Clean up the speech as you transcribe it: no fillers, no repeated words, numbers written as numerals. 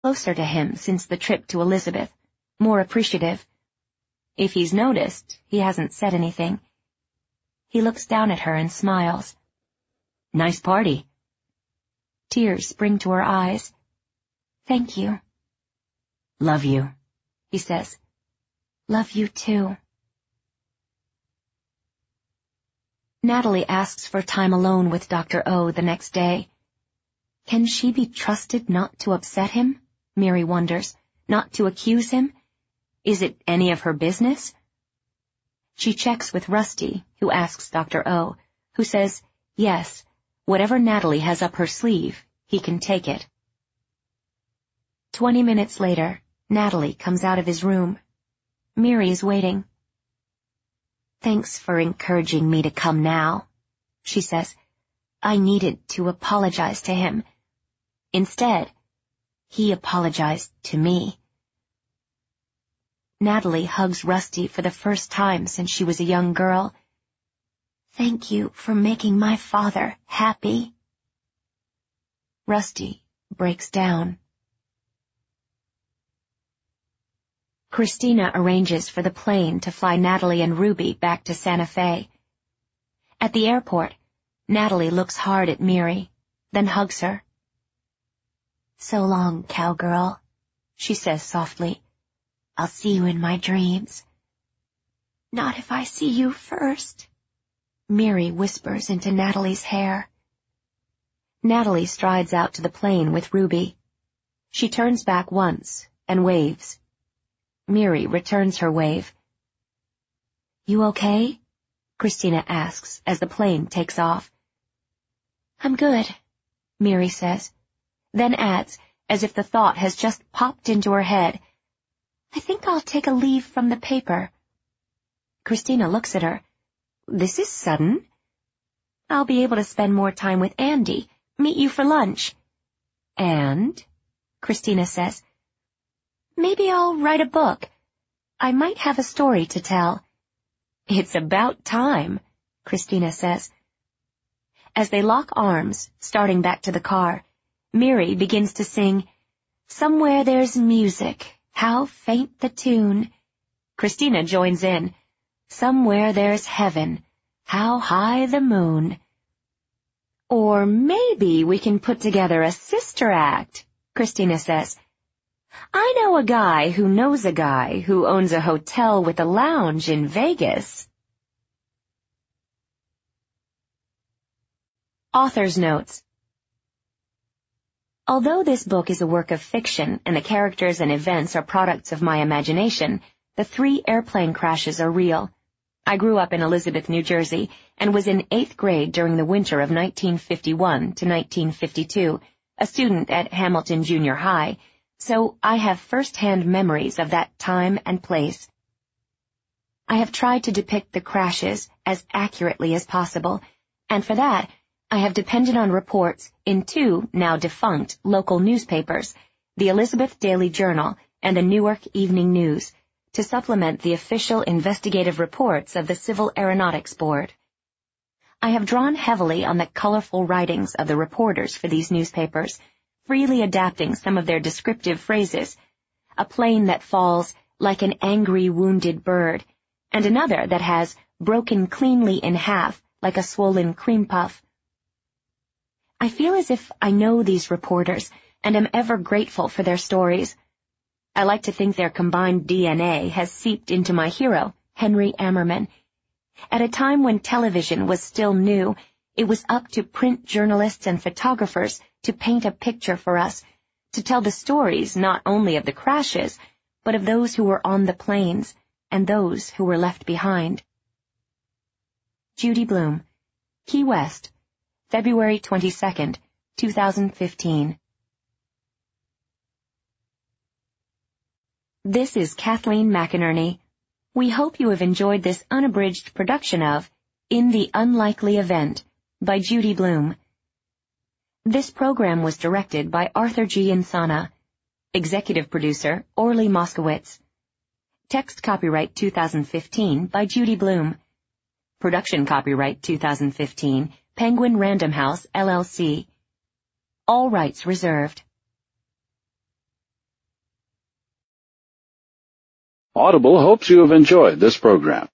closer to him since the trip to Elizabeth, more appreciative. If he's noticed, he hasn't said anything. He looks down at her and smiles. Nice party. Tears spring to her eyes. Thank you. Love you, he says. Love you too. Natalie asks for time alone with Dr. O the next day. Can she be trusted not to upset him? Mary wonders. Not to accuse him? Is it any of her business? She checks with Rusty, who asks Dr. O, who says, yes, whatever Natalie has up her sleeve, he can take it. 20 minutes later, Natalie comes out of his room. Mary is waiting. Thanks for encouraging me to come now, she says. I needed to apologize to him. Instead, he apologized to me. Natalie hugs Rusty for the first time since she was a young girl. Thank you for making my father happy. Rusty breaks down. Christina arranges for the plane to fly Natalie and Ruby back to Santa Fe. At the airport, Natalie looks hard at Mary, then hugs her. So long, cowgirl, she says softly. I'll see you in my dreams. Not if I see you first, Mary whispers into Natalie's hair. Natalie strides out to the plane with Ruby. She turns back once and waves. Mary returns her wave. You okay? Christina asks as the plane takes off. I'm good, Mary says, then adds, as if the thought has just popped into her head, I think I'll take a leave from the paper. Christina looks at her. This is sudden. I'll be able to spend more time with Andy, meet you for lunch. And? Christina says, maybe I'll write a book. I might have a story to tell. It's about time, Christina says. As they lock arms, starting back to the car, Mary begins to sing, Somewhere There's Music, How Faint the Tune. Christina joins in, Somewhere There's Heaven, How High the Moon. Or maybe we can put together a sister act, Christina says. I know a guy who knows a guy who owns a hotel with a lounge in Vegas. Author's notes. Although this book is a work of fiction and the characters and events are products of my imagination, the 3 airplane crashes are real. I grew up in Elizabeth, New Jersey, and was in 8th grade during the winter of 1951 to 1952, a student at Hamilton Junior High, so I have first-hand memories of that time and place. I have tried to depict the crashes as accurately as possible, and for that, I have depended on reports in 2 now defunct local newspapers, the Elizabeth Daily Journal and the Newark Evening News, to supplement the official investigative reports of the Civil Aeronautics Board. I have drawn heavily on the colorful writings of the reporters for these newspapers, freely adapting some of their descriptive phrases, a plane that falls like an angry wounded bird, and another that has broken cleanly in half like a swollen cream puff. I feel as if I know these reporters and am ever grateful for their stories. I like to think their combined DNA has seeped into my hero, Henry Ammerman. At a time when television was still new, it was up to print journalists and photographers to paint a picture for us, to tell the stories not only of the crashes, but of those who were on the planes and those who were left behind. Judy Blume, Key West, February 22nd, 2015. This is Kathleen McInerney. We hope you have enjoyed this unabridged production of In the Unlikely Event by Judy Blume. This program was directed by Arthur G. Insana. Executive producer, Orly Moskowitz. Text copyright 2015 by Judy Blume. Production copyright 2015, Penguin Random House, LLC. All rights reserved. Audible hopes you have enjoyed this program.